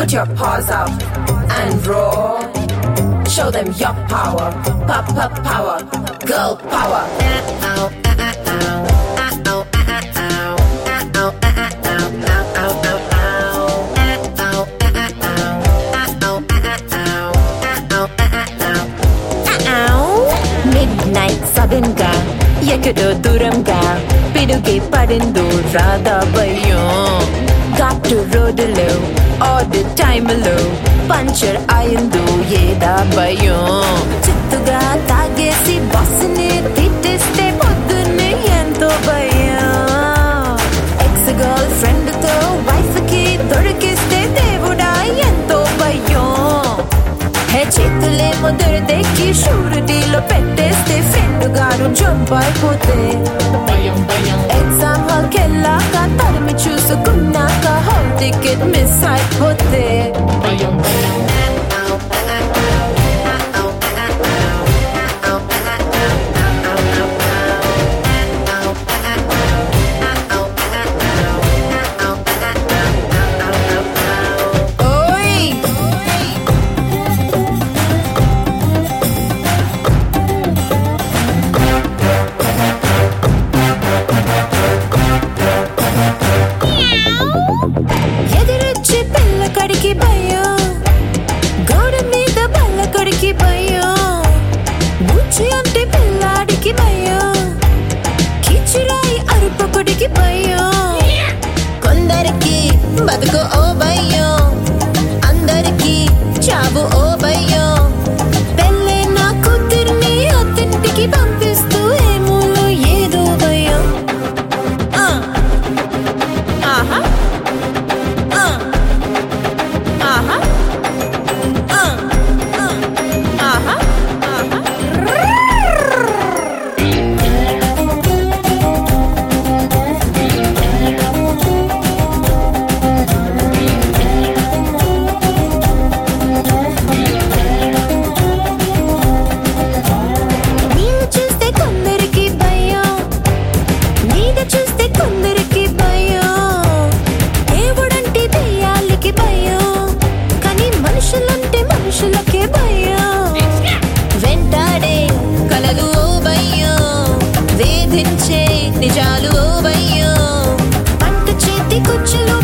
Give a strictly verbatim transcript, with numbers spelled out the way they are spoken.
Put your paws up and roar. Show them your power. Pop, pop, power. Girl power. Midnight sudden గా ఎక్కడో దూరంగా పిడుగే పడిందో రాదా భయం. ఘాటు రోడ్డులో ఆర్డర్ టైంలో పంచర్ అయిందో ఏదా భయం. చిత్తుగా తాగేసి బస్సుని తిట్టేస్తే పొద్దున్నే ఎంతో భయం. ఎక్స్ గర్ల్ ఫ్రెండ్ తో వైఫ్ కి దొరికిస్తే దేవుడా ఎంతో భయం. హే చేతులేమో దొరదెక్కి షూరిటీలో పెట్టేస్తే ఫ్రెండ్ గారు జంప్ అయిపోతే ఎగ్జామ్ హాల్కి వెళ్ళాక తరిమి చూసుకున్నాక హాల్ టికెట్ మిస్ అయిపోతే ఎదురొచ్చి పిల్లకడికి భయం. గోడ మీద బల్లకడికి భయం. బుచ్చి అంటే పిల్లాడికి భయం. కిచిరాయి అరుపకుడికి భయం. కొందరికి బతుకు ఓ భయం. అందరికి చావు ఓ భయం. పెళ్ళే నా కూతుర్ని అత్తింటికి పంపిస్తూ ఏమూలో ఏదో భయం. ఆహా ఆహా ఆహా నీళ్ళు చూస్తే కొందరికి భయం. నీడ చూస్తే కొందరికి భయం. దేవుడంటే దెయ్యాలకి భయం. కానీ మనుషులంటే మనుషులకే భయం. వెంటాడే కలలు ఓ భయం. వేధించే నిజాలు ఓ భయం. పంట చేతి కుచ్చులు